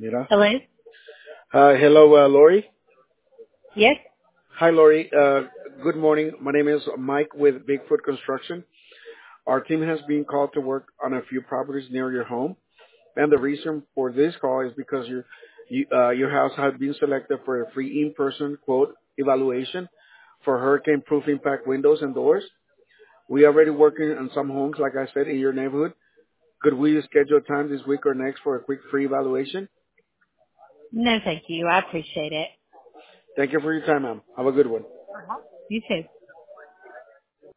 Mira. Hello? Hello, Lori. Yes? Hi, Lori. Good morning. My name is Mike with Bigfoot Construction. Our team has been called to work on a few properties near your home, and the reason for this call is because your house has been selected for a free in-person quote evaluation for hurricane-proof impact windows and doors. We are already working on some homes, like I said, in your neighborhood. Could we schedule a time this week or next for a quick free evaluation? No, thank you. I appreciate it. Thank you for your time, ma'am. Have a good one. You too.